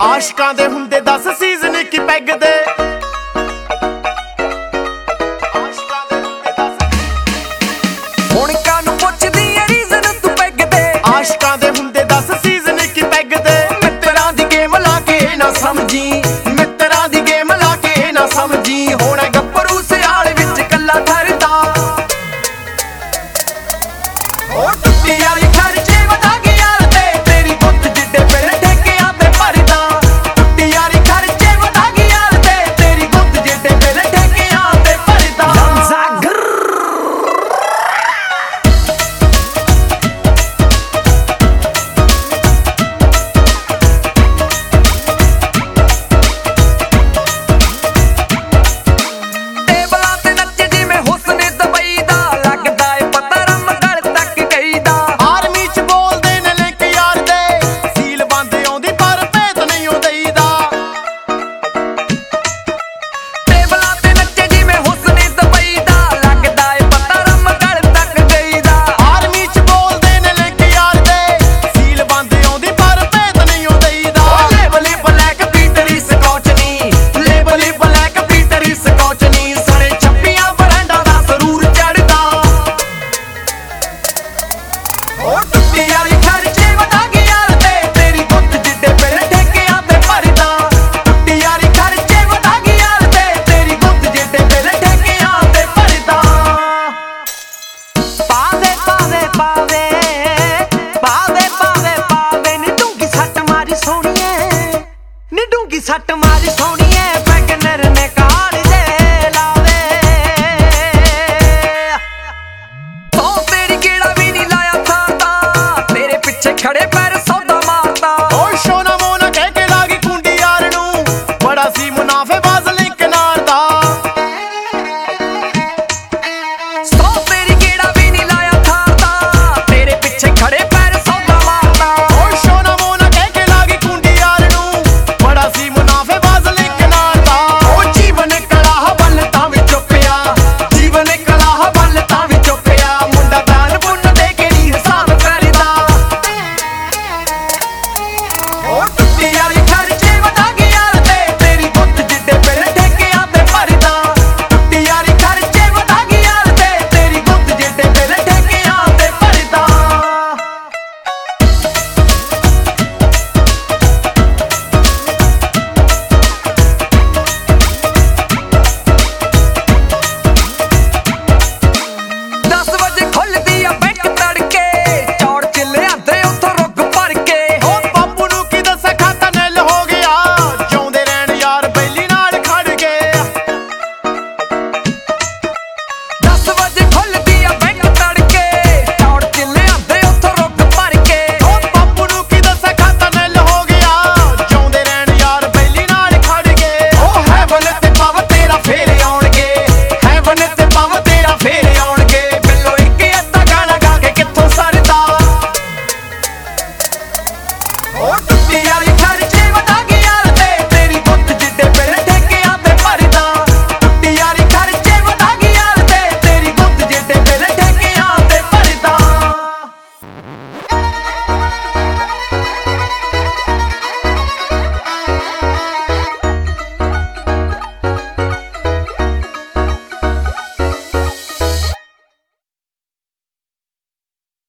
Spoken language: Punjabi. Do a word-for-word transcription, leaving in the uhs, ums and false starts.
ਆਸ਼ਕਾਂ ਦੇ ਹੁੰਦੇ ਦਸ ਸੀਜ਼ਨ ਕੀ ਪੈਗ ਦੇ ਹੁਣ ਕਾਨੂੰ ਪੁੱਛਦੀ ਏ ਰੀਜ਼ਨ ਤੂੰ ਪੈਗ ਦੇ ਆਸ਼ਕਾਂ ਦੇ ਹੁੰਦੇ ਦਸ ਸੀਜ਼ਨ ਕੀ ਪੈਗ ਦੇ ਮਿੱਤਰਾਂ ਦੀ ਗੇਮ ਲਾ ਕੇ ਨਾ ਸਮਝੀ ਮਿੱਤਰਾਂ ਦੀ ਗੇਮ ਲਾ ਕੇ ਨਾ ਸਮਝੀ ਹੁਣ ਗੱਭਰੂ ਸਿਆਲ ਵਿੱਚ ਕੱਲਾ ਠਰਦਾ ਉਹ ਟੁੱਟੀ ਯਾਰੀ ਖਰਚੇ ਵਧਾ ਗਈ ਯਾਰ ਤੇ ਤੇਰੀ ਗੁੱਤ ਜਿੱਡੇ ਪਿੰਡ ਠੇਕਿਆਂ ਤੇ ਭਰਦਾ ਟੁੱਟੀ ਯਾਰੀ ਖਰਚੇ ਵਧਾ ਗਈ ਯਾਰ ਤੇ ਤੇਰੀ ਗੁੱਤ ਜਿੱਡੇ ਪਿੰਡ ਠੇਕਿਆਂ ਤੇ ਭਰਦਾ ਜਾਗਰ ਟੇਬਲਾਂ ਤੇ ਨੱਚੇ ਜਿਵੇਂ ਹੁਸਨ ਦੁਬਈ ਦਾ ਲੱਗਦਾ ਏ ਪਤਾ ਰਮ ਗਲ ਤੱਕ ਗਈ ਦਾ ਆਰਮੀ ਚ ਬੋਲਦੇ ਨੇ ਲਿੰਕ ਯਾਰ ਦੇ ਸੀਲ ਬੰਦ ਆਉਂਦੀ ਪਰ ਭੇਤ ਨਹੀਂ ਉਹ ਦੇਈਦਾ ਟੇਬਲਾਂ ਤੇ ਨੱਚੇ ਜਿਵੇਂ ਹੁਸਨ ਦੁਬਈ ਦਾ ਲੱਗਦਾ ਏ ਪਤਾ ਰਮ ਗਲ ਤੱਕ ਗਈ ਦਾ ਆਰਮੀ ਚ ਬੋਲਦੇ ਨੇ ਲਿੰਕ ਯਾਰ ਦੇ ਸੀਲ ਬੰਦ ਆਉਂਦੀ ਪਰ ਭੇਤ ਨਹੀਂ ਉਹ ਦੇਈਦਾ ਲੇਬਲੀ ਬਲੈਕ ਪੀਟਰੀ ਸਕੌਚਨੀ ਲੇਬਲੀ ਬਲੈਕ ਪੀਟਰੀ ਸਕੌਚਨੀ ਸਣੇ ਛੱਪੀਆਂ ਬਰਾਂਡਾਂ ਦਾ ਸਰੂਰ ਚੜਦਾ ਉਹ ਟੁੱਟੀ ਯਾਰੀ ਖਰਚੇ ਵਧਾ ਗਈ ਯਾਰ ਤੇ ਤੇਰੀ ਗੁੱਤ ਜਿੱਡੇ ਪਿੰਡ ਠੇਕਿਆਂ ਤੇ ਭਰਦਾ ਟੁੱਟੀ ਯਾਰੀ ਖਰਚੇ ਵਧਾ ਗਈ ਯਾਰ ਤੇ ਤੇਰੀ ਗੁੱਤ ਜਿੱਡੇ ਪਿੰਡ ਠੇਕਿਆਂ ਤੇ ਭਰਦਾ ਪਾਵੇ ਪਾਵੇ ਪਾਵੇ ਪਾਵੇ ਪਾਵੇ ਪਾਵੇ ਨੀ ਡੂੰਗੀ ਸੱਟ ਮਾਰੀ ਸੋਹਣੀਏ ਨੀ ਡੂੰਗੀ ਸੱਟ